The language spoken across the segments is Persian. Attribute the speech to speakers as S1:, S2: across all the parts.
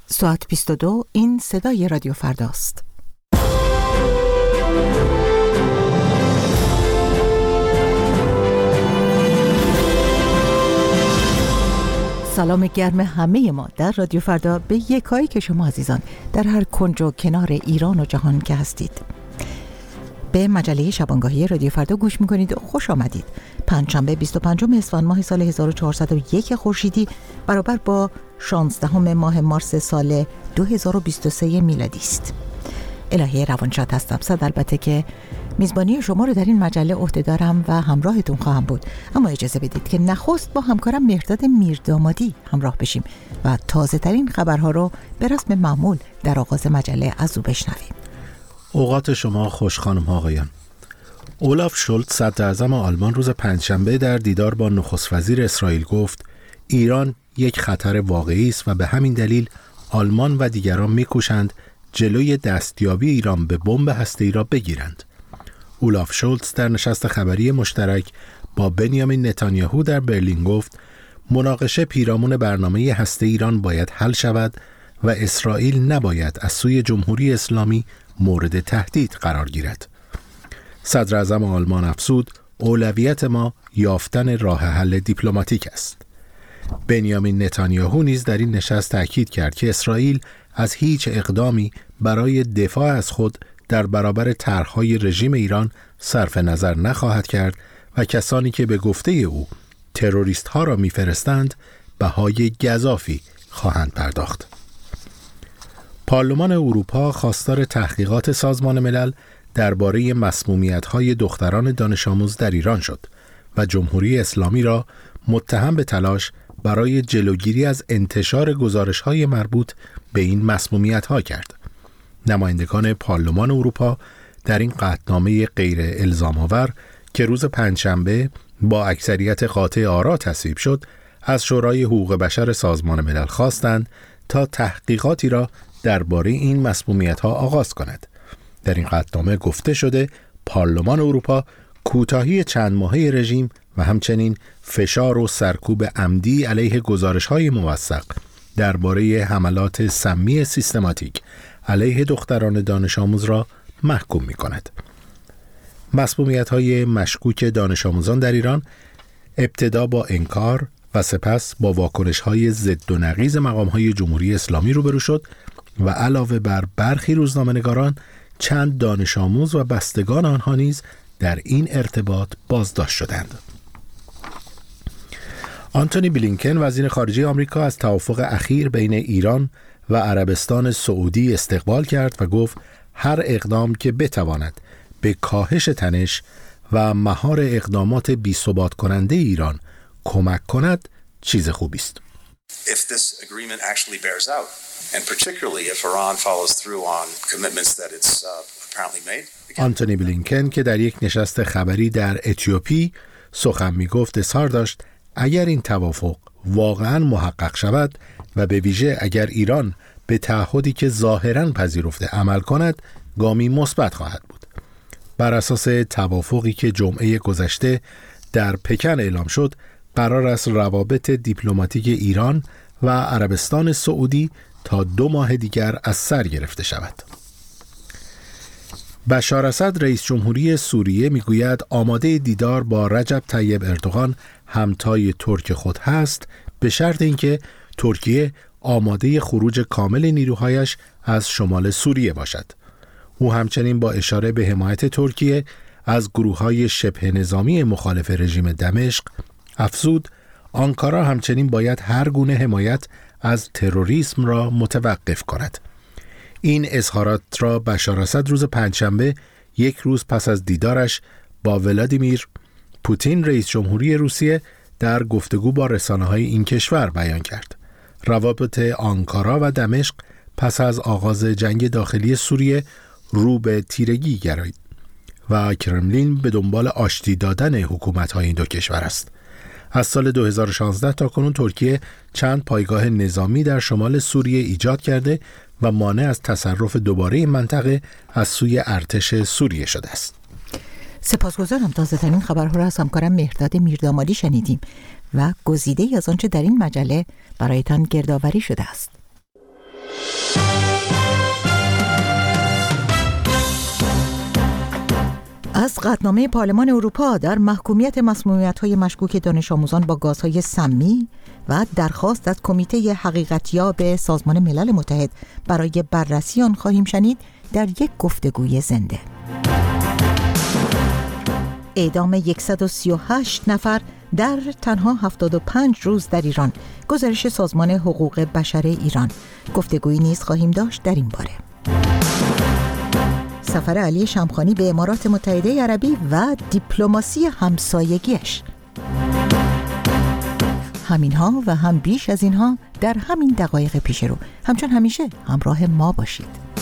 S1: ساعت 22 این صدای رادیو فرداست. سلام گرم همه ما در رادیو فردا به یکایی که شما عزیزان در هر کنج و کنار ایران و جهان که هستید. به مجله شبانگاهی رادیو فردا گوش میکنید و خوش آمدید. پنجشنبه 25 اسفند ماه سال 1401 خورشیدی برابر با 16 ماه مارس سال 2023 میلادی است. الهی روانشاد هستم. صد البته که میزبانی شما رو در این مجله عهده دارم و همراهتون خواهم بود، اما اجازه بدید که نخست با همکارم مهرداد میردامادی همراه بشیم و تازه ترین خبرها رو به رسم معمول در آغاز مجله از او بشنویم.
S2: اوقات شما خوش خانم ها آقایان. اولاف شولتز صدر اعظم آلمان روز پنجشنبه در دیدار با نخست وزیر اسرائیل گفت ایران یک خطر واقعی است و به همین دلیل آلمان و دیگران می‌کوشند جلوی دستیابی ایران به بمب هسته‌ای را بگیرند. اولاف شولتز در نشست خبری مشترک با بنیامین نتانیاهو در برلین گفت مناقشه پیرامون برنامه هسته ایران باید حل شود و اسرائیل نباید از سوی جمهوری اسلامی مورد تهدید قرار گیرد. صدر اعظم آلمان افزود اولویت ما یافتن راه حل دیپلماتیک است. بنیامین نتانیاهو نیز در این نشست تأکید کرد که اسرائیل از هیچ اقدامی برای دفاع از خود در برابر طرح‌های رژیم ایران صرف نظر نخواهد کرد و کسانی که به گفته او تروریست‌ها را می‌فرستند بهای گزافی خواهند پرداخت. پارلمان اروپا خواستار تحقیقات سازمان ملل درباره مسمومیت‌های دختران دانش آموز در ایران شد و جمهوری اسلامی را متهم به تلاش برای جلوگیری از انتشار گزارش‌های مربوط به این مسمومیت‌ها کرد. نمایندگان پارلمان اروپا در این قطعنامه غیر الزام‌آور که روز پنجشنبه با اکثریت قاطع آرا تصویب شد، از شورای حقوق بشر سازمان ملل خواستند تا تحقیقاتی را درباره این مسمومیت‌ها آغاز کند. در این قطعنامه گفته شده پارلمان اروپا کوتاهی چند ماهه رژیم و همچنین فشار و سرکوب عمدی علیه گزارش‌های موثق درباره حملات سمی سیستماتیک علیه دختران دانش آموز را محکوم می‌کند. مسمومیت‌های مشکوک دانش آموزان در ایران ابتدا با انکار و سپس با واکنش‌های ضد و نقیض مقام‌های جمهوری اسلامی روبرو شد و علاوه بر برخی روزنامه‌نگاران چند دانش آموز و بستگان آنها نیز در این ارتباط بازداشت شدند. آنتونی بلینکن وزیر خارجه آمریکا از توافق اخیر بین ایران و عربستان سعودی استقبال کرد و گفت هر اقدام که بتواند به کاهش تنش و مهار اقدامات بی‌ثبات کننده ایران کمک کند چیز خوبی است.
S3: If this agreement actually bears out and particularly if Iran follows through on commitments that it's apparently made.
S2: آنتونی بلینکن که در یک نشست خبری در اتیوپی سخن می‌گفت اظهار داشت اگر این توافق واقعاً محقق شود و به ویژه اگر ایران به تعهدی که ظاهراً پذیرفته عمل کند گامی مثبت خواهد بود. بر اساس توافقی که جمعه گذشته در پکن اعلام شد قرار است روابط دیپلماتیک ایران و عربستان سعودی تا 2 ماه دیگر از سر گرفته شود. بشار اسد رئیس جمهوری سوریه میگوید آماده دیدار با رجب طیب اردوغان همتای ترک خود هست به شرط اینکه ترکیه آماده خروج کامل نیروهایش از شمال سوریه باشد. او همچنین با اشاره به حمایت ترکیه از گروه‌های شبه نظامی مخالف رژیم دمشق افزود آنکارا همچنین باید هر گونه حمایت از تروریسم را متوقف کند. این اظهارات را بشار اسد روز پنجشنبه یک روز پس از دیدارش با ولادیمیر پوتین رئیس جمهوری روسیه در گفتگو با رسانه‌های این کشور بیان کرد. روابط آنکارا و دمشق پس از آغاز جنگ داخلی سوریه رو به تیرگی گرایید و کرملین به دنبال آشتی دادن حکومت‌های این دو کشور است. از سال 2016 تا کنون ترکیه چند پایگاه نظامی در شمال سوریه ایجاد کرده و مانع از تصرف دوباره این منطقه از سوی ارتش سوریه شده است.
S1: سپاسگزارم. تازه‌ترین خبرها را از همکارم مهرداد میردامادی شنیدیم و گزیده‌ای از آنچه در این مجله برایتان گردآوری شده است. قطعنامه پارلمان اروپا در محکومیت مسمومیت‌های مشکوک دانش آموزان با گازهای سمی و درخواست از کمیته حقیقتیاب سازمان ملل متحد برای بررسی آن خواهیم شنید در یک گفتگوی زنده. اعدام 138 نفر در تنها 75 روز در ایران، گزارش سازمان حقوق بشر ایران. گفتگویی نیز خواهیم داشت در این باره. سفر علی شمخانی به امارات متحده عربی و دیپلماسی همسایگیش. همینها و هم بیش از اینها در همین دقایق پیش رو. همچون همیشه همراه ما باشید.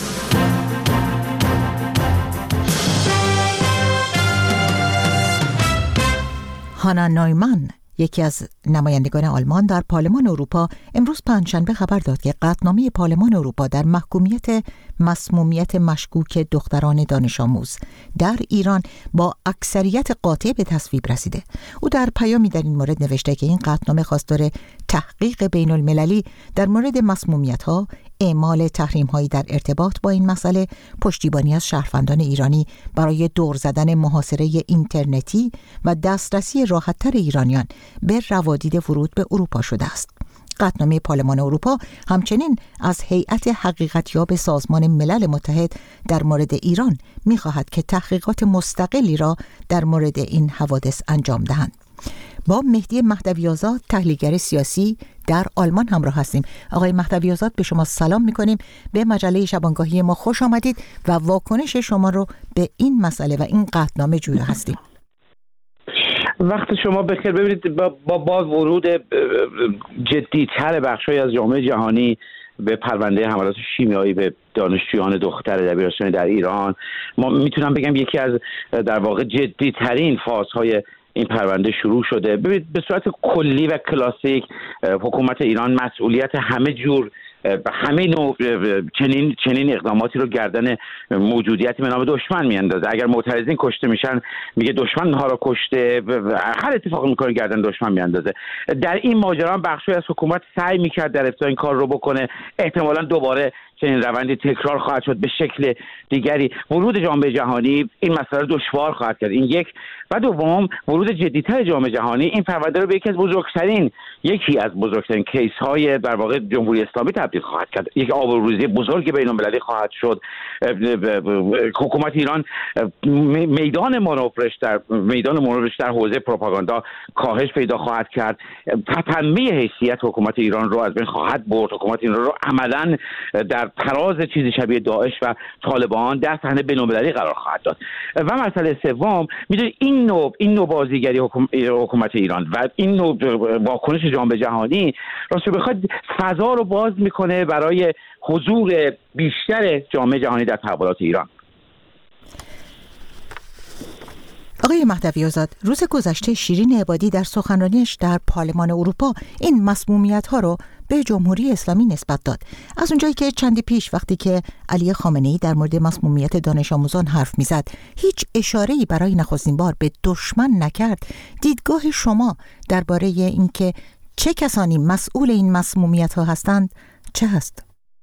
S1: هانا نویمان، یکی از نمایندگان آلمان در پارلمان اروپا، امروز پنجشنبه خبر داد که قطعنامه پارلمان اروپا در محکومیت مسمومیت مشکوک دختران دانش آموز در ایران با اکثریت قاطع به تصویب رسیده. او در پیامی در این مورد نوشته که این قطعنامه خواستار تحقیق بین المللی در مورد مسمومیت‌ها، اعمال تحریم‌هایی در ارتباط با این مسئله، پشتیبانی از شهروندان ایرانی برای دور زدن محاصره اینترنتی و دسترسی راحت‌تر ایرانیان به روادید ورود به اروپا شده است. قطعنامه پارلمان اروپا همچنین از هیئت حقیقتیاب سازمان ملل متحد در مورد ایران می‌خواهد که تحقیقات مستقلی را در مورد این حوادث انجام دهند. با مهدی مهدوی‌آزاد، تحلیلگر سیاسی در آلمان همراه هستیم. آقای مهدوی‌آزاد، به شما سلام می‌کنیم. به مجله شبانگاهی ما خوش آمدید و واکنش شما رو به این مسئله و این قطعنامه جویا هستیم.
S4: وقت شما بخیر. ببینید، با ورود جدی‌تر بخش‌های از جامعه جهانی به پرونده حملات شیمیایی به دانشجویان دختر دبیرستانی در ایران، ما میتونم بگم یکی از در واقع جدی‌ترین فازهای این پرونده شروع شده. ببینید، به صورت کلی و کلاسیک حکومت ایران مسئولیت همه جور همه نوع چنین اقداماتی رو گردن موجودیتی به نام دشمن میاندازه. اگر معترضین کشته میشن میگه دشمن اونها رو کشته، هر اتفاقی میکنه گردن دشمن میاندازه. در این ماجرا بخشی از حکومت سعی میکرد در ابتدا این کار رو بکنه. احتمالاً دوباره چنین روندی تکرار خواهد شد به شکل دیگری. ورود جامعه جهانی این مسئله رو دشوار خواهد کرد. این یک. و دوم، ورود جدی‌تر جامعه جهانی این پرونده رو به یکی از بزرگترین کیس های در واقع جمهوری اسلامی تبدیل خواهد کرد. یک آبروریزی بزرگ بین‌المللی خواهد شد. حکومت ایران میدان مانورش در حوزه پروپاگاندا کاهش پیدا خواهد کرد. تتمه حیثیت حکومت ایران رو از بین خواهد برد. حکومت ایران رو عملاً در تراز چیزی شبیه داعش و طالبان در صحنه بین‌المللی قرار خواهد داد. و مسئله سوم، میدونید این نوع بازیگری حکومت ایران و این نوع واکنش جامعه جهانی راستش بخواد فضا رو باز میکنه برای حضور بیشتر جامعه جهانی در تحولات ایران.
S1: آقای مهدوی‌آزاد، روز گذشته شیرین عبادی در سخنرانیش در پارلمان اروپا این مسمومیت‌ها رو به جمهوری اسلامی نسبت داد. از اونجایی که چندی پیش وقتی که علی خامنه‌ای در مورد مسمومیت دانش آموزان حرف میزد هیچ اشاره‌ای برای نخستین بار به دشمن نکرد، دیدگاه شما درباره اینکه چه کسانی مسئول این مسمومیت‌ها هستند چه هست؟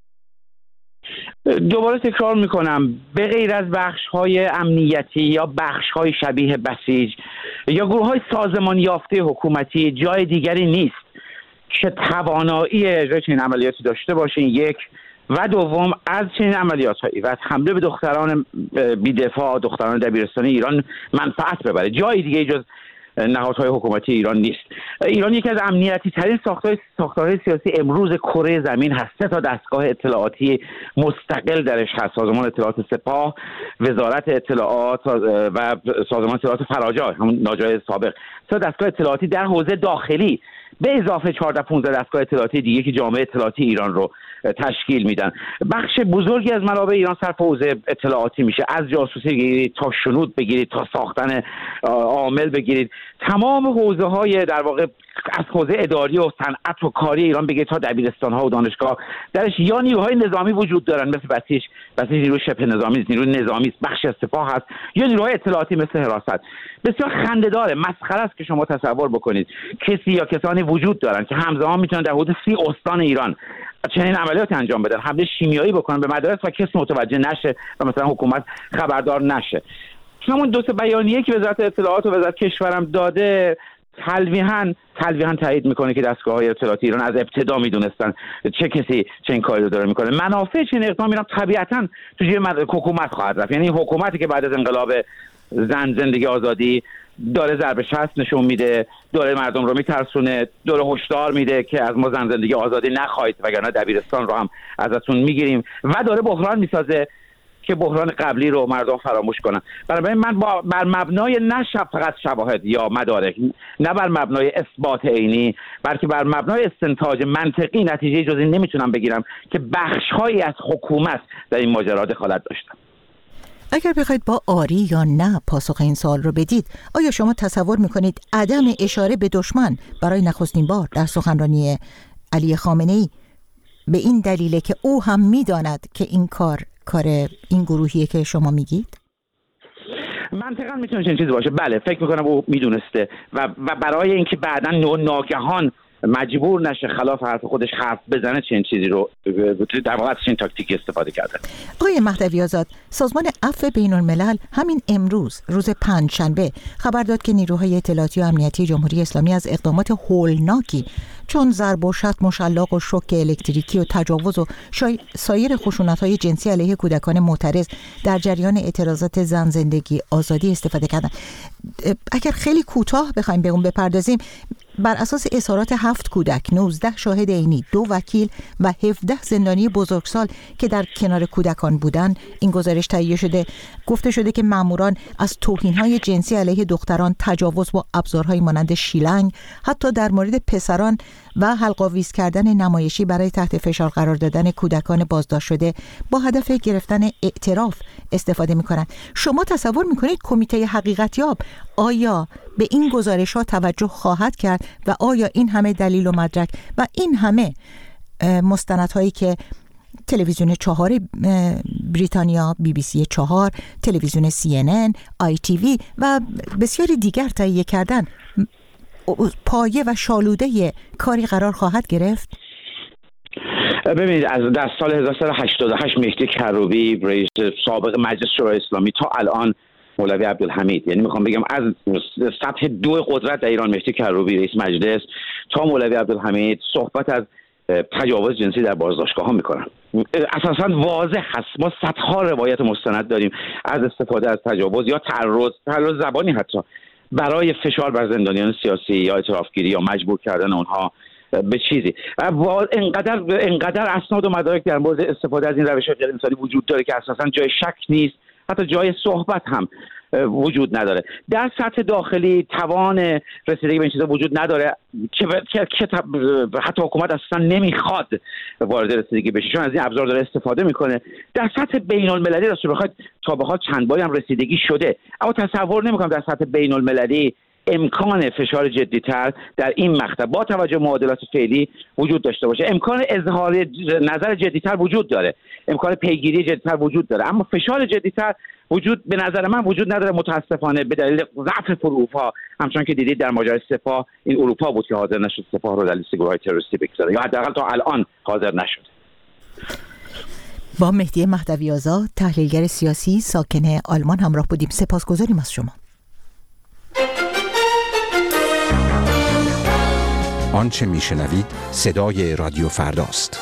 S4: دوباره تکرار میکنم، به غیر از بخش‌های امنیتی یا بخش‌های شبیه بسیج یا گروه‌های سازمان یافته حکومتی جای دیگری نیست که توانایی اجرای چنین عملیاتی داشته باشین. یک. و دوم، از چنین عملیات‌هایی و از حمله به دختران بی‌دفاع، دختران دبیرستانی ایران منفعت ببره. جای دیگه جز نهادهای حکومتی ایران نیست. ایران یکی از امنیتی ترین ساختارهای سیاسی امروز کره زمین هست. 3 تا دستگاه اطلاعاتی مستقل درش هست: سازمان اطلاعات سپاه، وزارت اطلاعات و سازمان اطلاعات فراجا، همون ناجای سابق. 3 دستگاه اطلاعاتی در حوزه داخلی به اضافه 14-15 دستگاه اطلاعاتی دیگه که جامعه اطلاعاتی ایران رو تشکیل میدن. بخش بزرگی از منابع ایران صرف حوزه اطلاعاتی میشه، از جاسوسی بگیرید تا شنود بگیرید تا ساختن عامل بگیرید، تمام حوزه های در واقع از حوزه اداری و صنعت و کاری ایران بگیرید تا دبیرستان ها و دانشگاه درش یا نیروهای نظامی وجود دارن مثل بسیج نیروی شبه نظامی، نیروی نظامی بخش از سپاه هست، یا نیروهای اطلاعاتی مثل حراست. بسیار خنده‌داره، مسخره است که شما تصور بکنید کسی یا کسانی وجود دارن که همزمان میتونن در حدود 30 استان ایران چنین عملیات انجام بدن، حمله شیمیایی بکنن به مدارس و کسی متوجه نشه و مثلا حکومت خبردار نشه. همون دو تا بیانیه که وزارت اطلاعات و وزارت کشورم داده تلویحاً تایید میکنه که دستگاه‌های اطلاعاتی ایران از ابتدا میدونستن چه کسی چه این کاری رو داره میکنه. منافع چه اقدام ایران طبیعتاً تو جیب حکومت خواهد رفت. یعنی حکومتی که بعد از انقلاب زن زندگی آزادی داره ضرب شست نشون میده، داره مردم رو میترسونه، داره هشدار میده که از ما زن زندگی آزادی نخواهید وگرنه دبیرستان رو هم ازتون میگیریم، و داره بحران میسازه که بحران قبلی رو مردم فراموش کنن. برای من بر مبنای نه فقط شواهد یا مدارک، نه بر مبنای اثبات عینی، بلکه بر مبنای استنتاج منطقی نتیجه جزئی نمیتونم بگیرم که بخش‌هایی از حکومت در این ماجرا دخالت داشتن.
S1: اگر بخواید با آری یا نه پاسخ این سوال رو بدید، آیا شما تصور میکنید عدم اشاره به دشمن برای نخستین بار در سخنرانی علی خامنه‌ای به این دلیله که او هم میداند که این کار این گروهیه که شما میگید؟
S4: منطقاً میتونه چنین چیزی باشه. بله، فکر میکنم او میدونسته و برای اینکه بعداً ناگهان مجبور نشه خلاف حرف خودش حرف بزنه چنین چیزی رو در واقع این تاکتیکی استفاده کرده.
S1: آقای مهدوی آزاد، سازمان عفو بین‌الملل همین امروز روز پنجشنبه خبر داد که نیروهای اطلاعاتی و امنیتی جمهوری اسلامی از اقدامات هولناکی چون ضرب و شتم و شلاق و شوک الکتریکی و تجاوز و سایر خشونت‌های جنسی علیه کودکان معترض در جریان اعتراضات زن زندگی آزادی استفاده کردن. اگر خیلی کوتاه بخوایم به اون بپردازیم، بر اساس اظهارات 7 کودک، 19 شاهد عینی، 2 وکیل و 17 زندانی بزرگسال که در کنار کودکان بودند، این گزارش تهیه شده. گفته شده که ماموران از توهین‌های جنسی علیه دختران، تجاوز با ابزارهای مانند شیلنگ، حتی در مورد پسران و حلق‌آویز کردن نمایشی برای تحت فشار قرار دادن کودکان بازداشت شده با هدف گرفتن اعتراف استفاده می‌کنند. شما تصور می‌کنید کمیته حقیقتیاب آیا به این گزارش‌ها توجه خواهد کرد و آیا این همه دلیل و مدرک و این همه مستندهایی که تلویزیون 4 بریتانیا، BBC 4، تلویزیون CNN، ITV و بسیاری دیگر تهیه کردن پایه و شالوده کاری قرار خواهد گرفت؟
S4: ببینید، از در سال 1388 مهدی کروبی رئیس سابق مجلس شورای اسلامی تا الان مولوی عبدالحمید، یعنی میخوام بگم از سطح 2 قدرت در ایران مهدی کروبی رئیس مجلس تا مولوی عبدالحمید صحبت از تجاوز جنسی در بازداشتگاه ها میکنن. اساسا واضح هست، ما صدها روایت مستند داریم از استفاده از تجاوز یا تعرض زبانی حتی برای فشار بر زندانیان سیاسی یا اعترافگیری یا مجبور کردن اونها به چیزی. انقدر اسناد و مدارک در مورد استفاده از این روش غیر انسانی وجود داره که اساسا جای شک نیست، حتی جای صحبت هم وجود نداره. در سطح داخلی توان رسیدگی به این چیزا وجود نداره که حتی حکومت اصلا نمیخواد وارد رسیدگی بشه، چون از این ابزار داره استفاده میکنه. در سطح بین المللی راستش بخواید تا به حال چند باری هم رسیدگی شده، اما تصور نمیکنم در سطح بین المللی امکان فشار جدی‌تر در این مقطع با توجه به معادلات فعلی وجود داشته باشه. امکان اظهار نظر جدی‌تر وجود داره، امکان پیگیری جدی‌تر وجود داره، اما فشار جدی‌تر به نظر من وجود نداره، متاسفانه به دلیل ضعف اروپا. همچنان که دیدید در ماجرای سپاه، این اروپا بود که حاضر نشد سپاه رو در لیست گروه‌های تروریستی بگذاره، یا حداقل تا الان حاضر نشد.
S1: با مهدی مهدوی آزاد، تحلیلگر سیاسی ساکن آلمان همراه بودیم. سپاسگزاریم از شما.
S5: آنچه میشنوید صدای رادیو فرداست.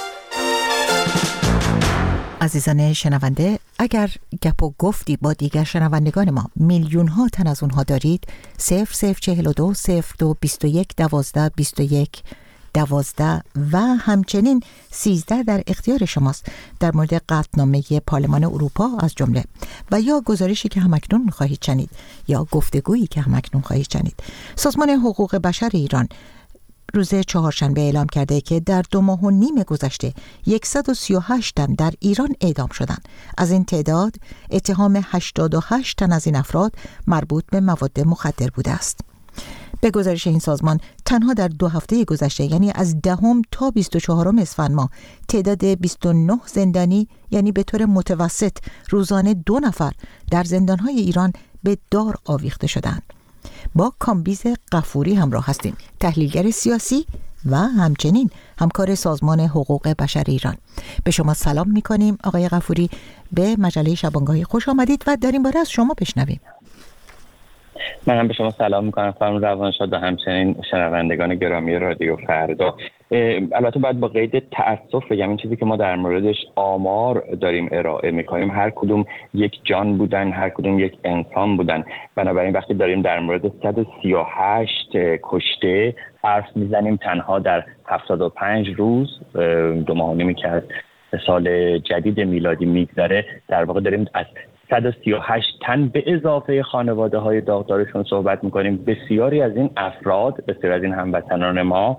S1: عزیزان شنونده، اگر گپ و گفتی با دیگر شنوندگان ما میلیون ها تن از اونها دارید، 0042 02 21 12 21 12 و همچنین 13 در اختیار شماست در مورد قطعنامه پارلمان اروپا از جمله، و یا گزارشی که همکنون خواهید شنید یا گفتگویی که همکنون خواهید شنید. سازمان حقوق بشر ایران روز چهارشنبه اعلام کرده که در 2.5 ماه گذشته 138 تن در ایران اعدام شدند. از این تعداد اتهام 88 تن از این افراد مربوط به مواد مخدر بوده است. به گزارش این سازمان تنها در 2 هفته گذشته، یعنی از 10 تا 24 اسفند ماه، تعداد 29 زندانی، یعنی به طور متوسط روزانه 2 نفر در زندانهای ایران به دار آویخته شدند. با کامبیز غفوری همراه هستیم، تحلیلگر سیاسی و همچنین همکار سازمان حقوق بشر ایران. به شما سلام می‌کنیم آقای غفوری، به مجله شبانگاهی خوش آمدید و در این باره از شما بشنویم.
S6: من هم به شما سلام میکنم خانم روانشاد و همچنین شنوندگان گرامی رادیو فردا. البته باید با قید تأسف بگم این چیزی که ما در موردش آمار داریم ارائه میکنیم هر کدوم یک جان بودن، هر کدوم یک انسان بودن. بنابراین وقتی داریم در مورد 138 کشته حرف میزنیم تنها در 75 روز 2 ماه و نیمی که از سال جدید میلادی میگذره، در واقع داریم از 138 تن به اضافه خانواده های داغدارشون صحبت میکنیم. بسیاری از این افراد، بسیاری از این هموطنان ما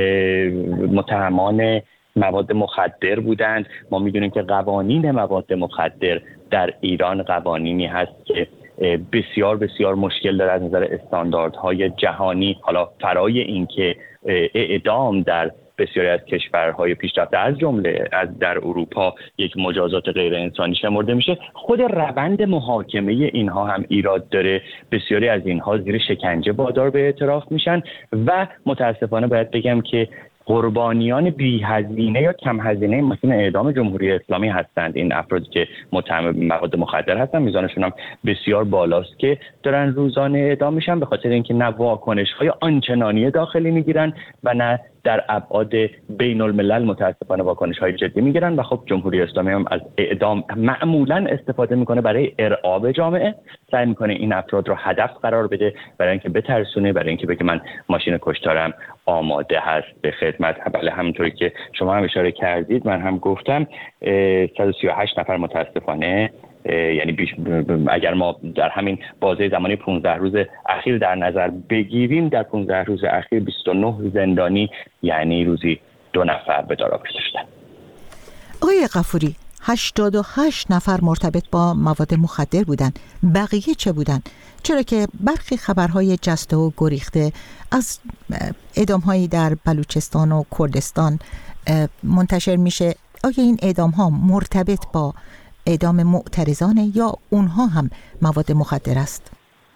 S6: متهمان مواد مخدر بودند. ما میدونیم که قوانین مواد مخدر در ایران قوانینی هست که بسیار بسیار مشکل داره از نظر استانداردهای جهانی، حالا فرای این که اعدام در بسیاری از کشورهای پیشرفته از جمله از در اروپا یک مجازات غیر انسانی شمرده میشه. خود روند محاکمه اینها هم ایراد داره. بسیاری از اینها زیر شکنجه وادار به اعتراف میشن و متاسفانه باید بگم که قربانیان بی هزینه یا کم هزینه ماشین اعدام جمهوری اسلامی هستند. این افرادی که متهم مواد مخدر هستند میزانشون هم بسیار بالاست که دارن روزانه اعدام میشن، به خاطر اینکه نه واکنش‌های آنچنانی داخلی میگیرن و نه در ابعاد بین الملل متاسفانه واکنش‌های جدی میگیرن. و خب جمهوری اسلامی هم از اعدام معمولاً استفاده میکنه برای ارعاب جامعه، سعی میکنه این افراد رو هدف قرار بده برای اینکه بترسونه، برای اینکه بگه من ماشین کشتارم آماده هست به خدمت. بله همونطوری که شما هم اشاره کردید، من هم گفتم 138 نفر متاسفانه، یعنی اگر ما در همین بازه زمانی 15 روز اخیر در نظر بگیریم، در 15 روز اخیر 29 زندانی، یعنی روزی 2 نفر به دار آورده شدن.
S1: آقای غفوری، 88 نفر مرتبط با مواد مخدر بودن، بقیه چه بودن؟ چرا که برخی خبرهای جسته و گریخته از اعدام‌هایی در بلوچستان و کردستان منتشر میشه. آیا این اعدام‌ها مرتبط با اعدام معترضانه یا اونها هم مواد مخدر است؟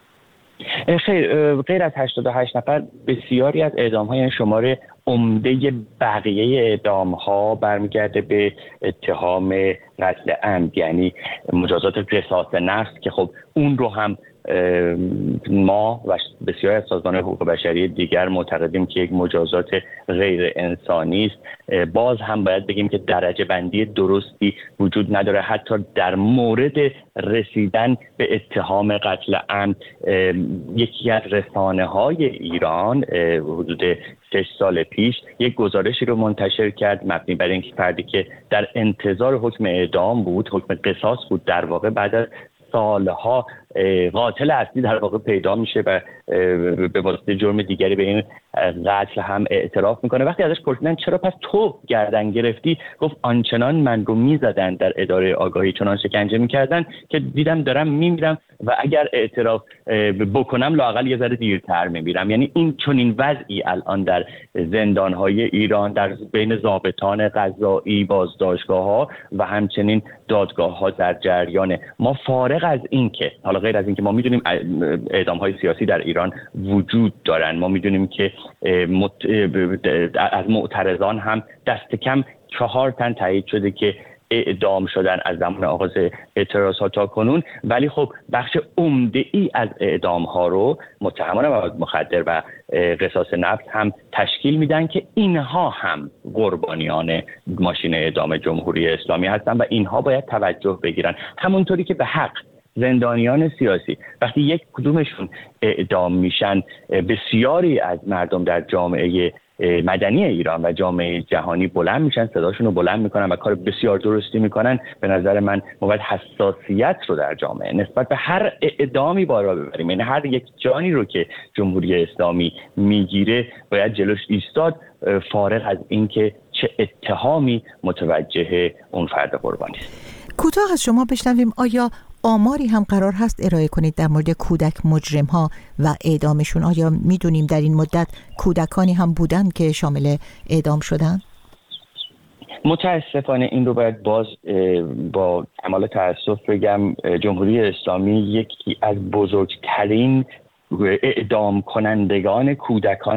S6: خیر، غیر از 88 نفر بسیاری از اعدام‌ها، یعنی شمار عمده بقیه اعدام‌ها برمیگرده به اتهام قتل عمد، یعنی مجازات قصاص نفس که خب اون رو هم ما و بسیاری از سازمان حقوق بشری دیگر معتقدیم که یک مجازات غیر انسانی است. باز هم باید بگیم که درجه بندی درستی وجود نداره. حتی در مورد رسیدن به اتهام قتل عمد، یکی از رسانه‌های ایران حدود 6 سال پیش یک گزارشی رو منتشر کرد مبنی بر اینکه فردی که در انتظار حکم اعدام بود، حکم قصاص بود، در واقع بعد از سالها قاتل اصلی در واقع پیدا میشه و به واسطه جرم دیگری به این قتل هم اعتراف میکنه. وقتی ازش پرسیدن چرا پس تو گردن گرفتی، گفت آنچنان من رو میزدن در اداره آگاهی، چنان شکنجه میکردن که دیدم دارم میمیرم و اگر اعتراف بکنم لااقل یه ذره دیرتر میمیرم. یعنی این چنین وضعی الان در زندانهای ایران در بین ضابطان قضایی، بازداشتگاه‌ها و همچنین دادگاه‌ها در جریان. ما فارغ از این که حالا غیر از این که ما میدونیم اعدام‌های سیاسی در ایران وجود دارن، ما میدونیم که از معترضان هم دست کم 4 تن تایید شده که اعدام شدن از زمان آغاز اعتراضات تا کنون، ولی خب بخش عمده ای از اعدام ها رو متهمان مواد مخدر و قصاص نفس هم تشکیل میدن که اینها هم قربانیان ماشین اعدام جمهوری اسلامی هستن و اینها باید توجه بگیرن. همونطوری که به حق زندانیان سیاسی وقتی یک کدومشون اعدام میشن، بسیاری از مردم در جامعه مدنی ایران و جامعه جهانی بلند میشن، صداشون رو بلند میکنن و کار بسیار درستی میکنن. به نظر من ما باید حساسیت رو در جامعه نسبت به هر اعدامی بالا ببریم. یعنی هر یک جانی رو که جمهوری اسلامی میگیره باید جلوش ایستاد، فارغ از اینکه چه اتهامی متوجه اون فرد قربانی است.
S1: کوتاه از شما بشنویم، آیا آماری هم قرار هست ارائه کنید در مورد کودک مجرم ها و اعدامشون؟ آیا میدونیم در این مدت کودکانی هم بودن که شامل اعدام شدن؟
S6: متاسفانه این رو باید باز با کمال تأسف بگم، جمهوری اسلامی یکی از بزرگترین اعدام کنندگان کودکان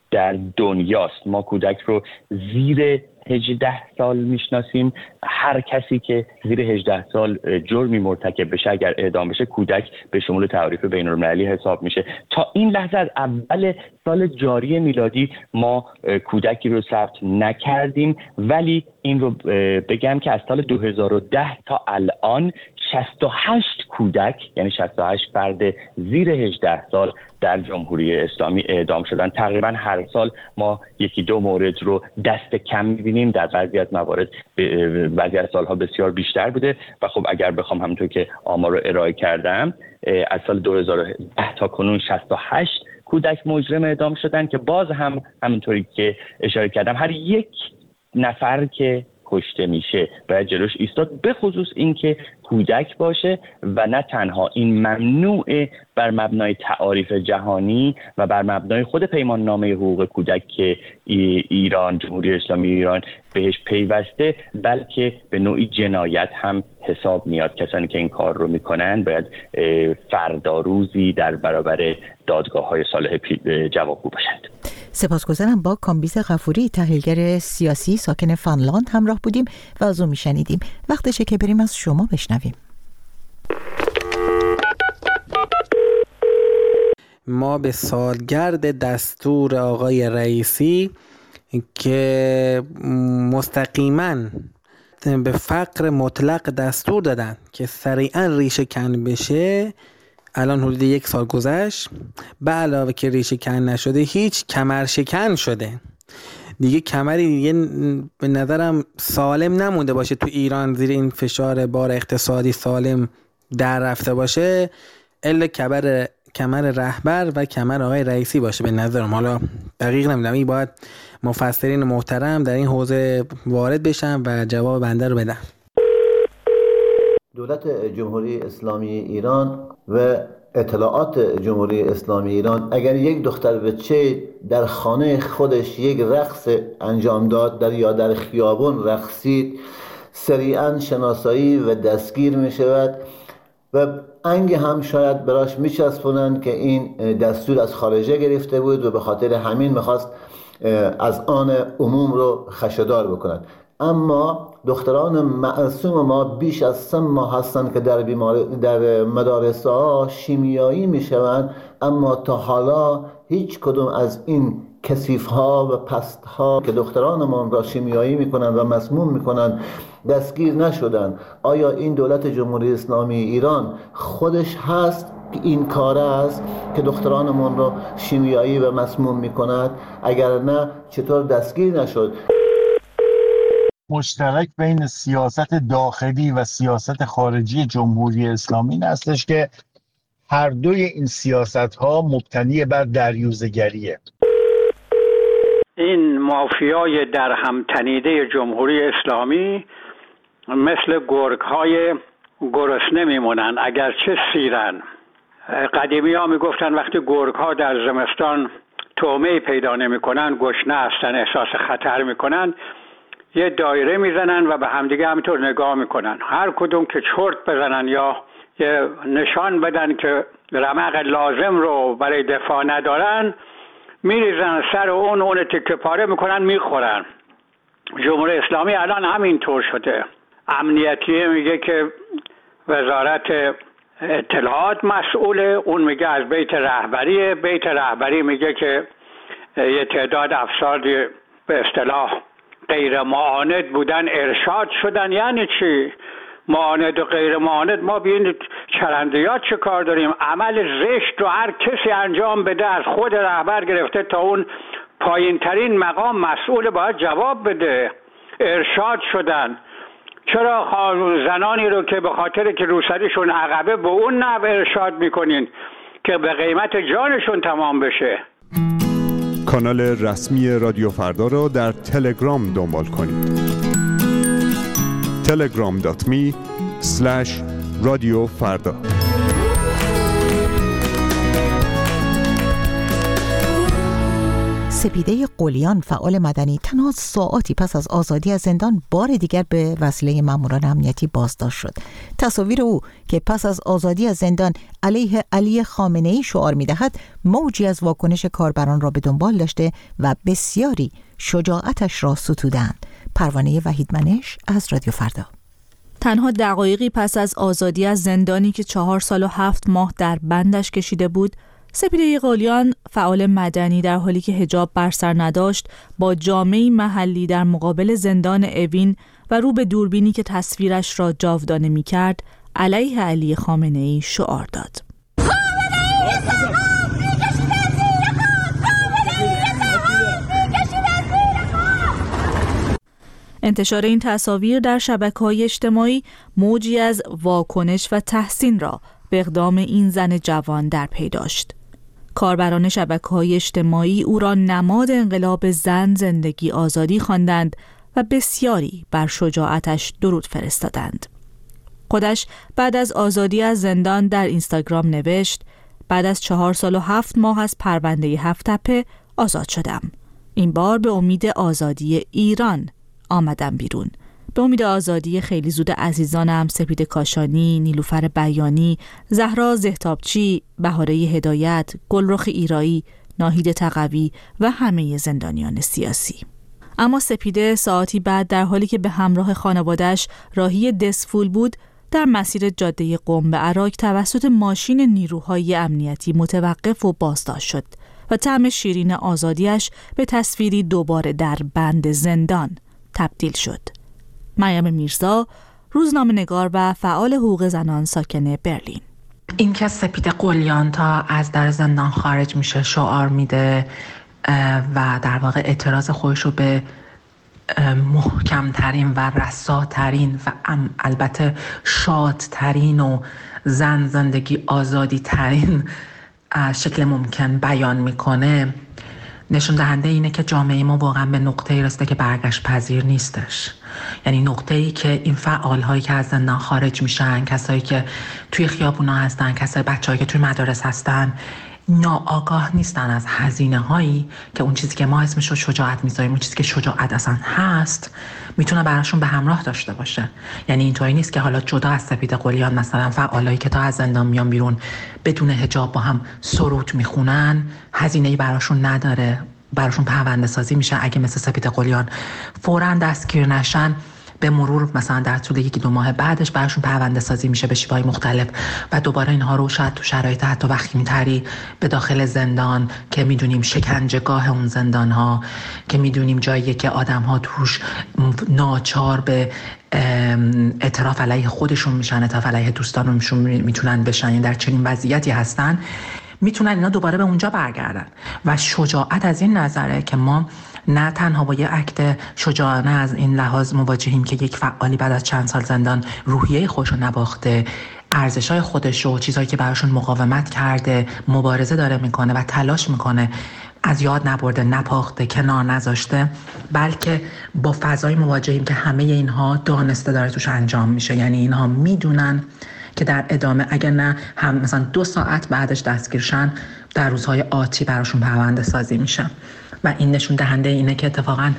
S6: در دنیاست. ما کودک رو زیر 18 سال میشناسیم. هر کسی که زیر 18 سال جرمی مرتکب بشه اگر اعدام بشه کودک به شمول تعریف بین‌المللی حساب میشه. تا این لحظه از اول سال جاری میلادی ما کودکی رو ثبت نکردیم، ولی این رو بگم که از سال 2010 تا الان 68 کودک، یعنی 68 فرد زیر 18 سال در جمهوری اسلامی اعدام شدن. تقریبا هر سال ما یکی دو مورد رو دست کم می‌بینیم، در بعضی از موارد بعضی از سالها بسیار بیشتر بوده و خب اگر بخوام همونطور که آمار رو ارائه کردم از سال 2010 تا کنون 68 کودک مجرم اعدام شدن که باز هم همونطوری که اشاره کردم هر یک نفر که کشته میشه باید جلوش ایستاد، به خصوص این که کودک باشه و نه تنها این ممنوع بر مبنای تعاریف جهانی و بر مبنای خود پیمان نامه حقوق کودک که ایران، جمهوری اسلامی ایران بهش پیوسته، بلکه به نوعی جنایت هم حساب میاد. کسانی که این کار رو میکنن باید فردا روزی در برابر دادگاه‌های صالح جوابگو باشند.
S1: سپاسگزارم. با کامبیز غفوری، تحلیلگر سیاسی ساکن فنلاند همراه بودیم و از او میشنیدیم. وقتشه که بریم از شما بشنویم.
S7: ما به سالگرد دستور آقای رئیسی که مستقیما به فقر مطلق دستور دادن که سریعا ریشه کن بشه، الان حدود 1 سال گذشت، به علاوه که ریشه کن نشده هیچ کمر شکن شده. دیگه کمری دیگه به نظرم سالم نمونده باشه تو ایران زیر این فشار بار اقتصادی سالم در رفته باشه الا کمر رهبر و کمر آقای رئیسی باشه به نظرم. حالا دقیق نمیدونم، این باید مفسرین محترم در این حوزه وارد بشن و جواب بنده رو بدن.
S8: دولت جمهوری اسلامی ایران و اطلاعات جمهوری اسلامی ایران اگر یک دختر بچه در خانه خودش یک رقص انجام داد یا در خیابون رقصید، سریعا شناسایی و دستگیر می شود و انگ هم شاید براش می چسبونن که این دستور از خارجه گرفته بود و به خاطر همین میخواست از آن عموم رو خشدار بکنن. اما دختران معصوم ما بیش از 3 ماه هستند که در مدارسه ها شیمیایی میشوند، اما تا حالا هیچ کدوم از این کثیف ها و پست ها که دخترانمان را شیمیایی میکنند و مسموم میکنند دستگیر نشدند. آیا این دولت جمهوری اسلامی ایران خودش هست که این کار است که دخترانمان را شیمیایی و مسموم میکند؟ اگر نه چطور دستگیر نشد؟
S9: مشترک بین سیاست داخلی و سیاست خارجی جمهوری اسلامی این هستش که هر دوی این سیاست‌ها مبتنی بر دریوزه‌گریه.
S10: این مافیای در هم تنیده جمهوری اسلامی مثل گرگ‌های گرسنه میمونن اگرچه سیرن. قدیمی‌ها میگفتن وقتی گرگ‌ها در زمستان طعمه پیدا نمی‌کنن، گشنه هستن، احساس خطر می‌کنن، یه دایره میزنن و به همدیگه همینطور نگاه میکنن. هر کدوم که چرت بزنن یا یه نشان بدن که رمق لازم رو برای دفاع ندارن، میریزن سر اون تکه پاره میکنن میخورن. جمهوری اسلامی الان همینطور شده. امنیتی میگه که وزارت اطلاعات مسئوله، اون میگه از بیت رهبریه، بیت رهبری میگه که یه تعداد افراد به اصطلاح غیر معاند بودن ارشاد شدن. یعنی چی؟ معاند و غیر معاند، ما ببینید چرندیات چه کار داریم؟ عمل زشت رو هر کسی انجام بده، از خود رهبر گرفته تا اون پایین ترین مقام مسئول باید جواب بده. ارشاد شدن. چرا زنانی رو که به خاطر که روسریشون عقبه به اون نحو ارشاد میکنین که به قیمت جانشون تمام بشه؟
S11: کانال رسمی رادیو فردا را در تلگرام دنبال کنید. telegram.me/رادیوفردا.
S1: سپیده قلیان فعال مدنی تنها ساعاتی پس از آزادی از زندان بار دیگر به وسیله ماموران امنیتی بازداشت شد. تصاویر او که پس از آزادی از زندان علیه علی خامنه‌ای شعار می‌دهد موجی از واکنش کاربران را به دنبال داشته و بسیاری شجاعتش را ستودند. پروانه وحیدمنش از رادیو فردا.
S12: تنها دقایقی پس از آزادی از زندانی که 4 سال و 7 ماه در بندش کشیده بود، سپیده قلیان فعال مدنی در حالی که حجاب بر سر نداشت با جامه‌ای محلی در مقابل زندان اوین و رو به دوربینی که تصویرش را جاودانه می‌کرد علیه علی خامنه‌ای شعار داد. انتشار این تصاویر در شبکه‌های اجتماعی موجی از واکنش و تحسین را به اقدام این زن جوان در پی داشت. کاربران شبکه‌های اجتماعی او را نماد انقلاب زن، زندگی، آزادی خواندند و بسیاری بر شجاعتش درود فرستادند. خودش بعد از آزادی از زندان در اینستاگرام نوشت: بعد از 4 سال و 7 ماه از پرونده 7 تپه آزاد شدم. این بار به امید آزادی ایران آمدم بیرون. به امید آزادی خیلی زود عزیزانم سپید کاشانی، نیلوفر بیانی، زهرا زهتابچی، بهاره هدایت، گلرخ ایرایی، ناهید تقوی و همه زندانیان سیاسی. اما سپیده ساعتی بعد در حالی که به همراه خانواده‌اش راهی دسفول بود، در مسیر جاده قم به عراق توسط ماشین نیروهای امنیتی متوقف و بازداشت شد و طعم شیرین آزادیش به تصویری دوباره در بند زندان تبدیل شد. مریم میرزا، روزنامه‌نگار و فعال حقوق زنان ساکن برلین.
S13: این که سپیده قلیان تا از در زندان خارج میشه شعار میده و در واقع اعتراض خودش رو به محکمترین و رساترین و البته شادترین و زندگی آزادی ترین شکل ممکن بیان میکنه، نشون دهنده اینه که جامعه ما واقعا به نقطه‌ای رسیده که برگشت پذیر نیستش. یعنی نقطه‌ای که این فعال‌هایی که از زندان خارج میشن، کسایی که توی خیابونا هستن، بچه‌هایی که توی مدارس هستن، ناآگاه نیستن از هزینه‌هایی که اون چیزی که ما اسمش رو شجاعت می‌ذاریم، اون چیزی که شجاعت اصلا هست، میتونه براشون به همراه داشته باشه. یعنی اینطوری نیست که حالا جدا از سپیده قلیان مثلا فعالایی که تا از زندان میان بیرون بدون حجاب با هم سرود میخونن، هزینه‌ای براشون نداره، براشون پرونده سازی میشه. اگه مثل سپیده قلیان فوراً دستگیر نشن، به مرور مثلا در طول 1-2 ماه بعدش براشون پرونده سازی میشه به شیوه‌های مختلف و دوباره اینها رو شاید تو شرایط حتی وخیم‌تری به داخل زندان که میدونیم شکنجهگاه اون زندان‌ها، که میدونیم جاییه که آدم‌ها توش ناچار به اعتراف علیه خودشون میشن، اعتراف علیه دوستانشون میتونن بشن، در چنین وضعیتی هستن، میتونن اینا دوباره به اونجا برگردن. و شجاعت از این نظره که ما نه تنها با یه اکت شجاعانه از این لحاظ مواجهیم که یک فعالی بعد از چند سال زندان روحیه خودشو نباخته، ارزش‌های خودش رو، چیزایی که براشون مقاومت کرده، مبارزه داره میکنه و تلاش میکنه از یاد نبرده، نپاخته، کنار نذاشته، بلکه با فضای مواجهیم که همه اینها دانسته داره توش انجام میشه. یعنی اینها میدونن که در ادامه اگر نه هم مثلا 2 ساعت بعدش دستگیر شن، در روزهای آتی براشون پرونده سازی میشه. و این نشون دهنده اینه که اتفاقا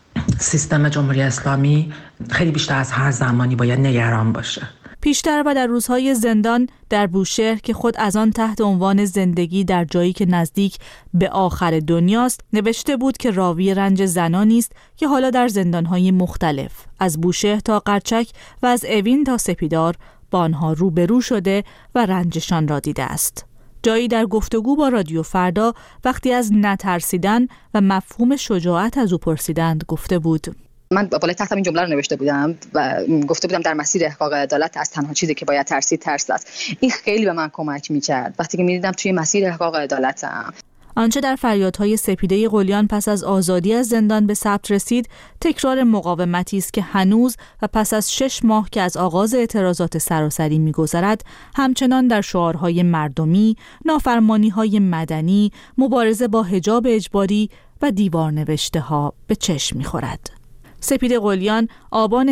S13: سیستم جمهوری اسلامی خیلی بیشتر از هر زمانی باید نگران باشه.
S12: پیشتر و در روزهای زندان در بوشهر که خود از آن تحت عنوان زندگی در جایی که نزدیک به آخر دنیاست نوشته بود که راوی رنج زنانی است که حالا در زندانهای مختلف از بوشهر تا قرچک و از اوین تا سپیدار با آنها روبرو شده و رنجشان را دیده است. جایی در گفتگو با رادیو فردا وقتی از نترسیدن و مفهوم شجاعت از او پرسیدند گفته بود:
S14: من بالای تختم این جمله رو نوشته بودم و گفته بودم در مسیر احقاق عدالت از تنها چیزی که باید ترسید ترس است. این خیلی به من کمک می‌کرد وقتی که می‌دیدم توی مسیر احقاق عدالتم.
S12: آنچه در فریادهای سپیده قلیان پس از آزادی از زندان به ثبت رسید تکرار مقاومتی است که هنوز و پس از 6 ماه که از آغاز اعتراضات سراسری می‌گذرد همچنان در شعارهای مردمی، نافرمانی‌های مدنی، مبارزه با حجاب اجباری و دیوارنوشته‌ها به چشم می‌خورد. سپیده قلیان آبان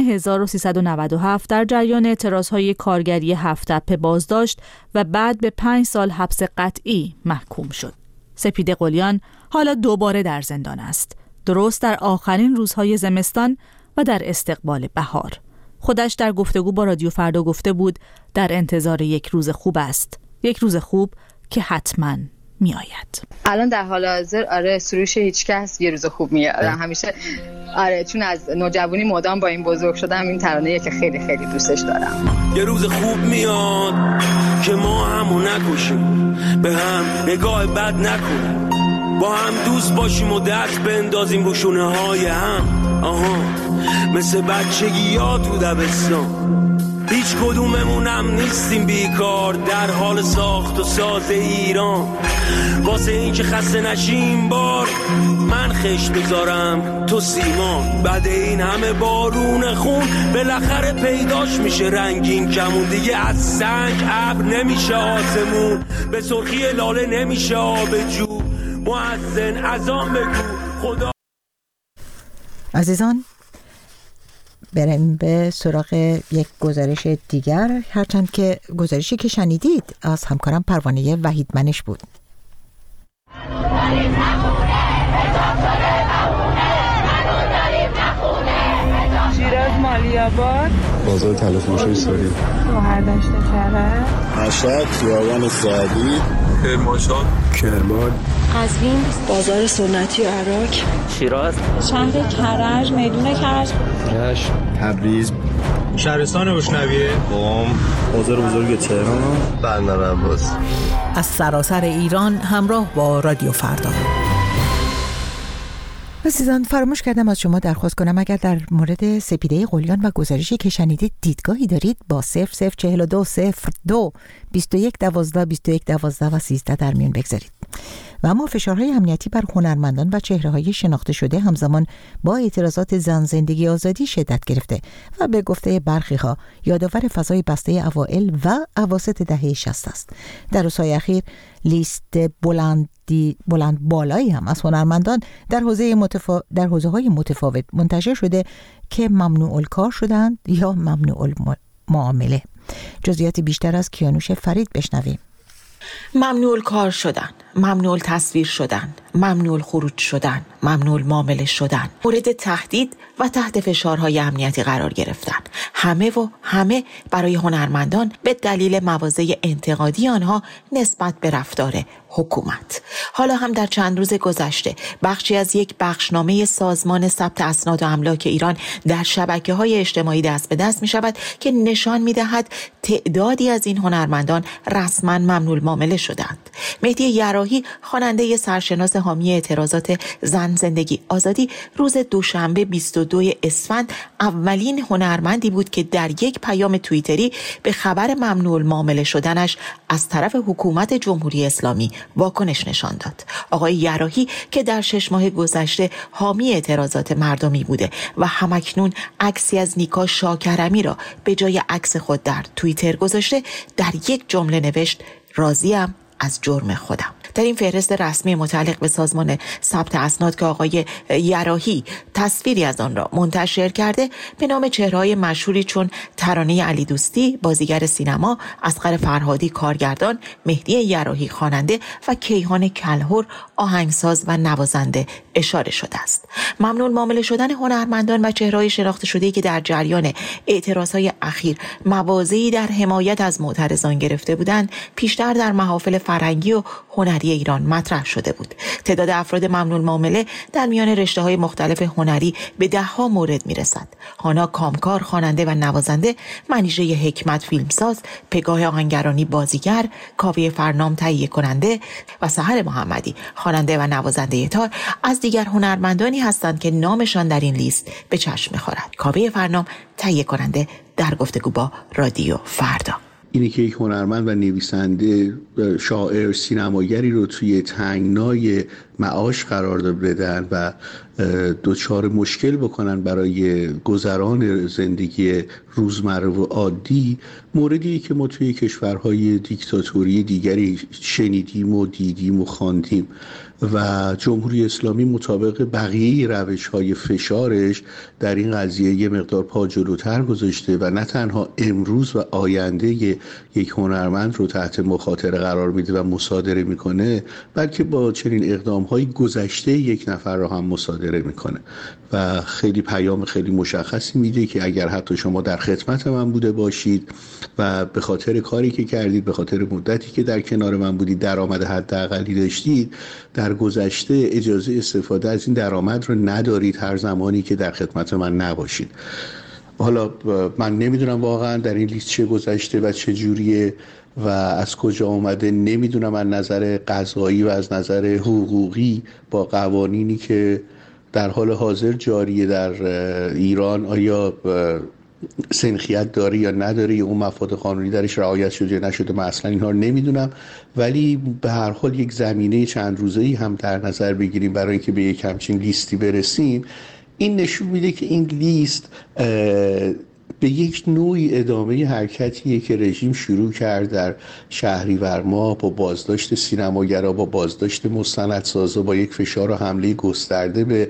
S12: 1397 در جریان اعتراضهای کارگری 7 تپه بازداشت و بعد به 5 سال حبس قطعی محکوم شد. سپیده قلیان حالا دوباره در زندان است، درست در آخرین روزهای زمستان و در استقبال بهار. خودش در گفتگو با رادیو فردا گفته بود در انتظار یک روز خوب است، یک روز خوب که حتما می آید.
S14: الان در حال حاضر سروش هیچکس یه روز خوب میاد همیشه. چون از نوجوانی مدام با این بزرگ شدم، این ترانه‌ایه که خیلی خیلی دوستش دارم.
S15: یه روز خوب میاد که ما همو نکشیم، به هم نگاه بد نکنیم، با هم دوست باشیم و دست بندازیم رو شونه های هم. مثل بچگی ها تو دبستان، هیچ کدوممونم نیستیم بیکار، در حال ساخت و ساز ایران. واسه این که خسته نشیم بار، من خشت بذارم تو سیمان. بعد این همه بارون خون بالاخره پیداش میشه رنگین کمون. دیگه از سنگ ابر نمیشه آسمون، به سرخی لاله نمیشه آب جو. مؤذن اذان بگو خدا.
S1: عزیزان، بریم به سراغ یک گزارش دیگر، هرچند که گزارشی که شنیدید از همکارم پروانه وحیدمنش بود.
S16: شیراز مالی‌آباد،
S17: بازار تلفروشی ساری،
S16: شهردشت کرج،
S17: مشهد خیابان سعدی، کرمانشاه، کرمان،
S16: قزوین بازار سنتی و عراق،
S18: شیراز،
S16: شهر کرج، میدون کرج،
S17: رشت، تبریز،
S19: شهرستان روشنویه،
S17: قم، بازار بزرگ تهران، بندر عباس.
S1: از سراسر ایران همراه با رادیو فردا. عزیزان، فراموش کردم از شما درخواست کنم اگر در مورد سپیده قلیان و گزارشی که شنیدید دیدگاهی دارید با 0042 02 21 12 21 12 و 13 در میون بگذارید. و اما فشارهای امنیتی بر هنرمندان و چهره‌های شناخته شده همزمان با اعتراضات زن زندگی آزادی شدت گرفته و به گفته برخی‌ها یادآور فضای بسته اوایل و اواسط دهه 60 است. در روزهای اخیر لیست بلند بالایی هم از هنرمندان در حوزه‌های متفاوت منتشر شده که ممنوع الکار شدند یا ممنوع المعامله. جزئیات بیشتر از کیانوش فرید بشنویم.
S20: ممنوع کار شدن، ممنوع تصویر شدن، ممنوع خروج شدن، ممنوع معامله شدن، مورد تهدید و تحت فشارهای امنیتی قرار گرفتن. همه برای هنرمندان به دلیل مواضع انتقادی آنها نسبت به رفتار حکومت. حالا هم در چند روز گذشته بخشی از یک بخشنامه سازمان ثبت اسناد و املاک ایران در شبکه‌های اجتماعی دست به دست می‌شود که نشان می‌دهد تعدادی از این هنرمندان رسما ممنوع معامله شدند. مهدی یراحی، خواننده سرشناس حامی اعتراضات زن زندگی آزادی، روز دوشنبه 22 اسفند اولین هنرمندی بود که در یک پیام توییتری به خبر ممنوع معامله شدنش از طرف حکومت جمهوری اسلامی واکنش نشان داد. آقای یراحی که در 6 ماه گذشته حامی اعتراضات مردمی بوده و همکنون عکسی از نیکا شاکرمی را به جای عکس خود در توییتر گذاشته، در یک جمله نوشت: راضیم از جرم خودم. در این فهرست رسمی متعلق به سازمان ثبت اسناد که آقای یراحی تصویری از آن را منتشر کرده، به نام چهره‌های مشهوری چون ترانه علی دوستی بازیگر سینما، اصغر فرهادی کارگردان، مهدی یراحی خواننده و کیهان کلهر آهنگساز و نوازنده اشاره شده است. ممنوع معامله شدن هنرمندان و چهره‌های شناخته شده‌ای که در جریان اعتراضهای اخیر مواضعی در حمایت از معترضان گرفته بودند، پیشتر در محافل فرهنگی و هنری ایران مطرح شده بود. تعداد افراد ممنوع معامله در میان رشته‌های مختلف هنری به 10 مورد میرسد. هانا کامکار خواننده و نوازنده، منیژه حکمت فیلمساز، پگاه آهنگرانی بازیگر، کاوه فرنام تهیه کننده و سحر محمدی خواننده و نوازنده تار از دیگر هنرمندانی هستند که نامشان در این لیست به چشم می‌خورد. کاوه فرنام تهیه کننده در گفتگو با رادیو فردا:
S21: اینه که یک هنرمند و نویسنده، شاعر، سینماگری رو توی تنگنای
S2: معاش قرار بدن و دچار مشکل بکنن برای گذران زندگی روزمره و عادی، موردی که ما توی کشورهای دیکتاتوری دیگری شنیدیم و دیدیم و خواندیم و جمهوری اسلامی مطابق بقیه روش‌های فشارش در این قضیه یه مقدار پا جلوتر گذاشته و نه تنها امروز و آینده یک هنرمند رو تحت مخاطره قرار میده و مصادره میکنه، بلکه با چنین اقدام‌های گذشته یک نفر رو هم مصادره میکنه و خیلی پیام خیلی مشخصی میده که اگر حتی شما در خدمت من بوده باشید و به خاطر کاری که کردید، به خاطر مدتی که در کنار من بودید، درآمد حداقلی داشتید، در گذشته اجازه استفاده از این درآمد رو ندارید هر زمانی که در خدمت من نباشید. حالا من نمیدونم واقعا در این لیست چه گذشته و چه جوریه و از کجا آمده، نمیدونم از نظر قضایی و از نظر حقوقی با قوانینی که در حال حاضر جاریه در ایران آیا سنخیت داره یا نداره، اون مفاد قانونی درش رعایت شده یا نشده، من اصلا اینها رو نمیدونم. ولی به هر حال یک زمینه چند روزه‌ای هم در نظر بگیریم برای اینکه به یک همچین لیستی برسیم. این نشون میده که این لیست به یک نوعی ادامه حرکتیه که رژیم شروع کرد در شهریور ماه با بازداشت سینماگرا، با بازداشت مستندسازا، با یک فشار و حمله گسترده به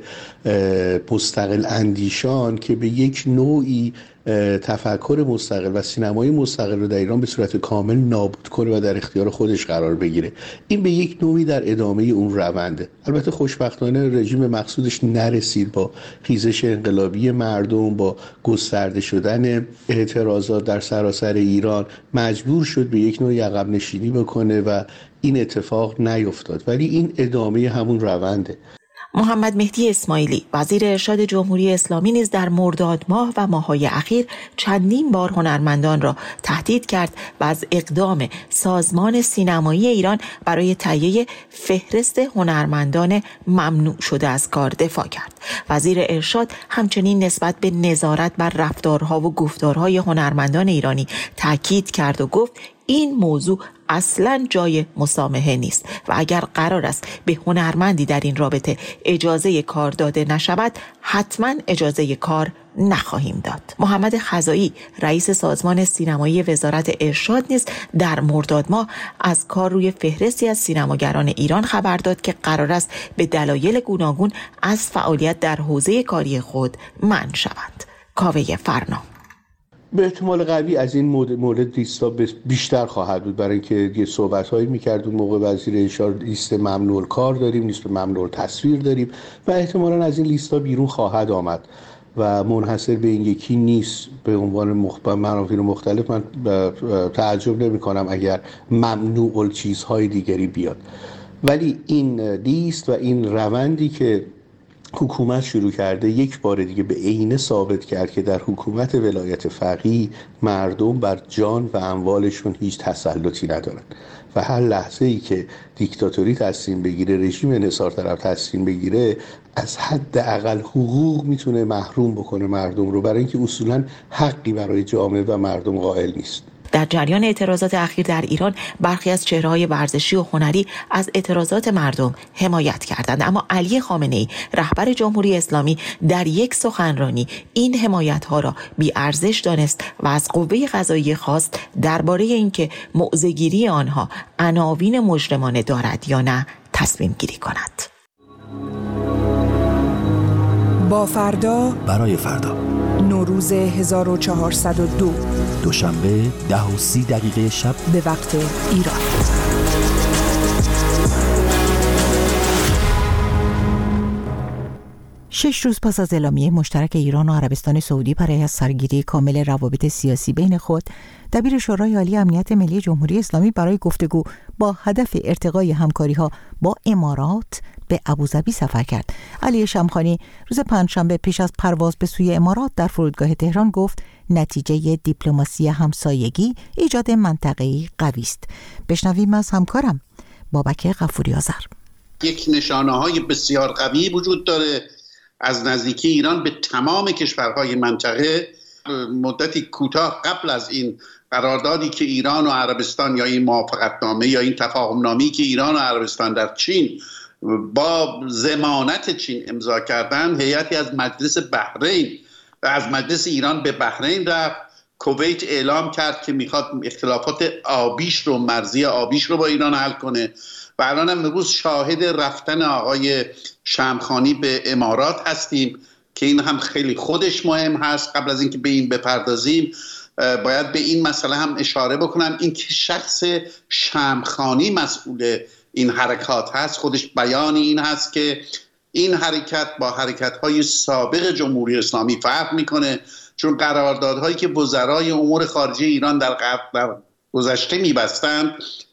S2: مستقل اندیشان که به یک نوعی تفکر مستقل و سینمای مستقل رو در ایران به صورت کامل نابود کنه و در اختیار خودش قرار بگیره. این به یک نوعی در ادامه اون رونده. البته خوشبختانه رژیم مقصودش نرسید. با خیزش انقلابی مردم، با گسترده شدن اعتراضات در سراسر ایران، مجبور شد به یک نوعی عقب نشینی بکنه و این اتفاق نیفتاد. ولی این ادامه همون رونده.
S20: محمد مهدی اسماعیلی وزیر ارشاد جمهوری اسلامی نیز در مرداد ماه و ماه‌های اخیر چندین بار هنرمندان را تهدید کرد و از اقدام سازمان سینمایی ایران برای تهیه فهرست هنرمندان ممنوع شده از کار دفاع کرد. وزیر ارشاد همچنین نسبت به نظارت بر رفتارها و گفتارهای هنرمندان ایرانی تاکید کرد و گفت این موضوع اصلاً جای مسامحه نیست و اگر قرار است به هنرمندی در این رابطه اجازه کار داده نشود، حتما اجازه کار نخواهیم داد. محمد خزایی رئیس سازمان سینمایی وزارت ارشاد نیز در مرداد ماه از کار روی فهرستی از سینماگران ایران خبر داد که قرار است به دلایل گوناگون از فعالیت در حوزه کاری خود منع شوند. کاوه فرنا:
S2: به احتمال قوی از این مورد لیستا بیشتر خواهد بود، برای اینکه یه صحبت‌هایی می‌کرد اون موقع وزیر ارشاد لیست ممنوع کار داریم، لیست ممنوع تصویر داریم و احتمالاً از این لیستا بیرون خواهد آمد و منحصر به این یکی نیست. به عنوان منافع مختلف من تعجب نمی‌کنم اگر ممنوع چیزهای دیگری بیاد. ولی این لیست و این روندی که حکومت شروع کرده یک بار دیگه به عینه ثابت کرد که در حکومت ولایت فقیه مردم بر جان و اموالشون هیچ تسلطی ندارن و هر لحظه ای که دیکتاتوری تصمیم بگیره، رژیم انحصار طلب تصمیم بگیره، از حداقل حقوق میتونه محروم بکنه مردم رو، برای اینکه اصولا حقی برای جامعه و مردم قائل نیست.
S20: در جریان اعتراضات اخیر در ایران برخی از چهره‌های ورزشی و هنری از اعتراضات مردم حمایت کردند، اما علی خامنه‌ای رهبر جمهوری اسلامی در یک سخنرانی این حمایت‌ها را بی‌ارزش دانست و از قوه قضاییه خواست درباره اینکه موضع‌گیری آنها عناوین مجرمانه دارد یا نه تصمیم گیری کند.
S18: با فردا
S21: برای فردا،
S18: نوروز 1402،
S21: دوشنبه 10:30 شب
S18: به وقت ایران.
S1: شش روز پس از اعلامیه مشترک ایران و عربستان سعودی برای از سرگیری کامل روابط سیاسی بین خود، دبیر شورای عالی امنیت ملی جمهوری اسلامی برای گفتگو با هدف ارتقای همکاری‌ها با امارات به ابوظبی سفر کرد. علی شمخانی روز پنجشنبه پیش از پرواز به سوی امارات در فرودگاه تهران گفت نتیجه دیپلماسی همسایگی ایجاد منطقه‌ای قوی است. بشنویم از همکارم بابک غفوری آذر.
S22: یک نشانه‌های بسیار قوی وجود داره از نزدیکی ایران به تمام کشورهای منطقه. مدتی کوتاه قبل از این قراردادی که ایران و عربستان یا این موافقتنامه یا این تفاهمنامه‌ای که ایران و عربستان در چین با ضمانت چین امضا کردن، هیئتی از مجلس بحرین و از مجلس ایران به بحرین رفت. کویت اعلام کرد که میخواد اختلافات آبیش رو، مرزی آبیش رو با ایران حل کنه و الان هم امروز شاهد رفتن آقای شمخانی به امارات هستیم که این هم خیلی خودش مهم هست. قبل از اینکه به این بپردازیم باید به این مسئله هم اشاره بکنم، این که شخص شمخانی مسئول این حرکات هست خودش بیان این هست که این حرکت با حرکت‌های سابق جمهوری اسلامی فرق میکنه، چون قراردادهایی که وزرای امور خارجه ایران در گذشته میبستند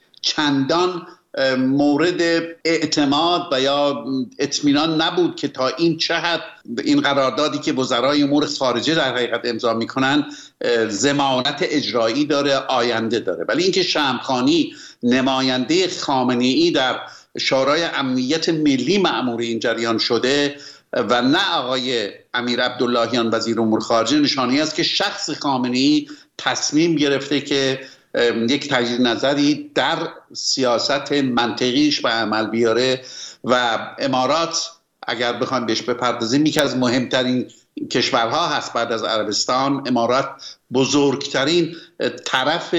S22: چندان مورد اعتماد و یا اطمینان نبود که تا این چه حد این قراردادی که وزرای امور خارجه در حقیقت امضا میکنن ضمانت اجرایی داره، آینده داره. ولی اینکه شمخانی نماینده خامنه‌ای در شورای امنیت ملی مأمور این جریان شده و نه آقای امیر عبداللهیان وزیر امور خارجه، نشانه است که شخص خامنه‌ای تصمیم گرفته که یک تجدید نظری در سیاست منطقیش به عمل بیاره و امارات اگر بخوایم بهش بپردازیم یکی از مهمترین کشورها هست بعد از عربستان. امارات بزرگترین طرف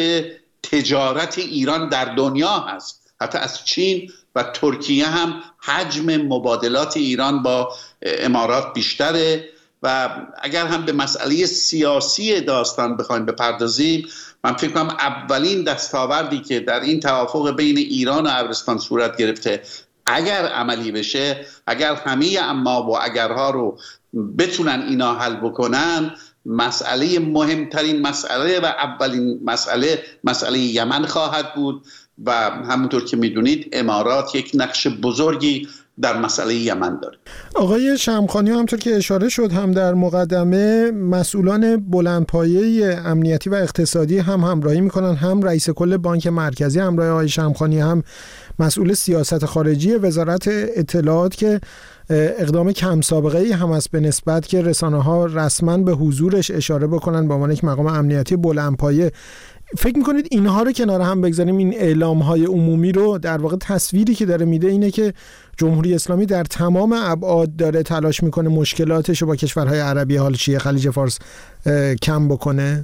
S22: تجارت ایران در دنیا هست، حتی از چین و ترکیه هم حجم مبادلات ایران با امارات بیشتره. و اگر هم به مسئله سیاسی داستان بخوایم بپردازیم، من فکر کنم اولین دستاوردی که در این توافق بین ایران و عربستان صورت گرفته اگر عملی بشه، اگر همه اما و اگرها رو بتونن اینا حل بکنن، مسئله مهمترین مسئله و اولین مسئله یمن خواهد بود و همونطور که میدونید امارات یک نقش بزرگی در مسئله یمن داره.
S3: آقای شمخانی همونطور که اشاره شد هم در مقدمه مسئولان بلندپایه امنیتی و اقتصادی هم همراهی میکنن، هم رئیس کل بانک مرکزی همراه آقای شمخانی، هم مسئول سیاست خارجی وزارت اطلاعات که اقدام کم سابقه ای هم است به نسبت که رسانه‌ها رسما به حضورش اشاره بکنن به عنوان یک مقام امنیتی بلندپایه. فکر میکنید اینها رو کنار هم بگذاریم، این اعلام‌های عمومی رو، در واقع تصویری که داره میده اینه که جمهوری اسلامی در تمام ابعاد داره تلاش میکنه مشکلاتش رو با کشورهای عربی حال شیعه خلیج فارس کم بکنه؟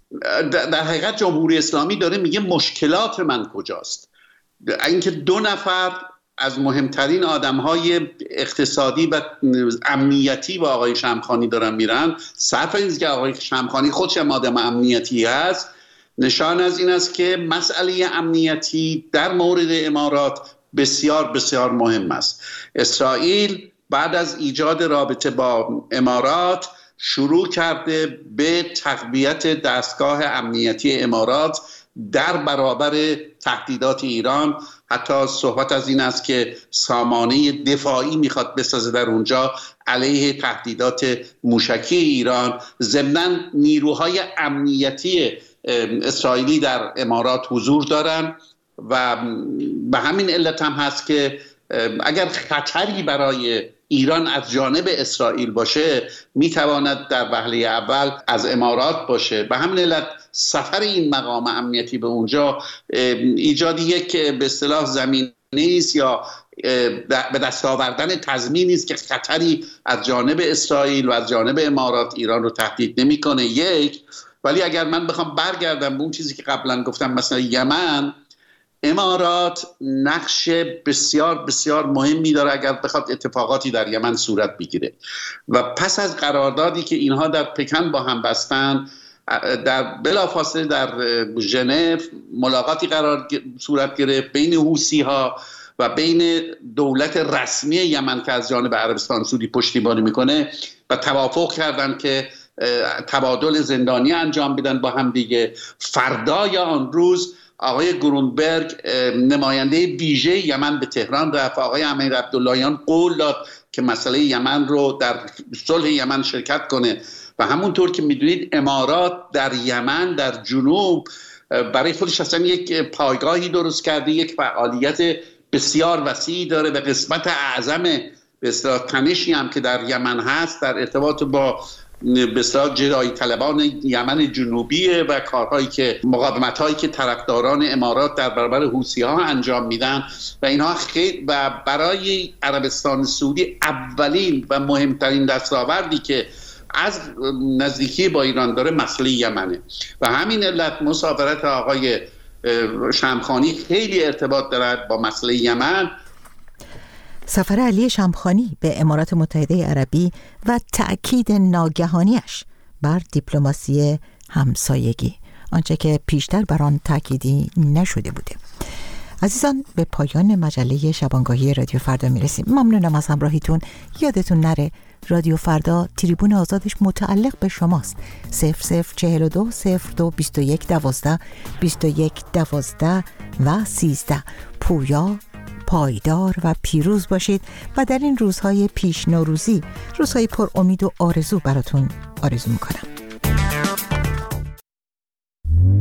S22: در حقیقت جمهوری اسلامی داره میگه مشکلات من کجاست. اینکه دو نفر از مهمترین آدم‌های اقتصادی و امنیتی با آقای شمخانی دارن میرن، صرف این که آقای شمخانی خودش هم آدم امنیتی هست، نشان از این است که مسئله امنیتی در مورد امارات بسیار بسیار مهم است. اسرائیل بعد از ایجاد رابطه با امارات شروع کرده به تقویت دستگاه امنیتی امارات در برابر تهدیدات ایران. حتی صحبت از این است که سامانه دفاعی میخواد بسازه در اونجا علیه تهدیدات موشکی ایران. ضمناً نیروهای امنیتی اسرائیلی در امارات حضور دارن و به همین علت هم هست که اگر خطری برای ایران از جانب اسرائیل باشه میتواند در وهله اول از امارات باشه. به همین علت سفر این مقام امنیتی به اونجا ایجاد یک به اصطلاح زمینه است یا به دست آوردن تضمینی است که خطری از جانب اسرائیل و از جانب امارات ایران رو تهدید نمیکنه. ولی اگر من بخوام برگردم به اون چیزی که قبلا گفتم، مثلا یمن، امارات نقش بسیار بسیار مهمی داره اگر بخواد اتفاقاتی در یمن صورت بگیره. و پس از قراردادی که اینها در پکن با هم بستن، در بلافاصله در ژنو ملاقاتی صورت گرفت بین حوثی ها و بین دولت رسمی یمن که از جانب عربستان سعودی پشتیبانی میکنه و توافق کردن که تبادل زندانی انجام بدن با هم دیگه. فردای آن روز آقای گرونبرگ نماینده ویژه یمن به تهران رفت. آقای امیر عبداللهیان قول داد که مسئله یمن رو در صلح یمن شرکت کنه و همونطور که میدونید امارات در یمن در جنوب برای خودش اصلا یک پایگاهی درست کرده، یک فعالیت بسیار وسیعی داره و قسمت اعظم به اصطلاح تنشی هم که در یمن هست در ارتباط با بسیار جرایی طلبان یمن جنوبی و کارهایی که مقاومت‌هایی که طرفداران امارات در برابر حوثی‌ها انجام میدن و اینها خیلی و برای عربستان سعودی اولین و مهمترین دستاوردی که از نزدیکی با ایران داره مسئله یمنه و همین علت مسافرت آقای شمخانی خیلی ارتباط دارد با مسئله یمن.
S1: سفر علی شمخانی به امارات متحده عربی و تأکید ناگهانیش بر دیپلماسی همسایگی، آنچه که پیشتر بر آن تأکیدی نشده بوده. عزیزان، به پایان مجله شبانگاهی رادیو فردا میرسیم. ممنونم از همراهیتون. یادتون نره رادیو فردا تریبون آزادش متعلق به شماست. 0042 02 21 12 21 12 و 13. پویا، پایدار و پیروز باشید و در این روزهای پیش نوروزی روزهای پر امید و آرزو براتون آرزو میکنم.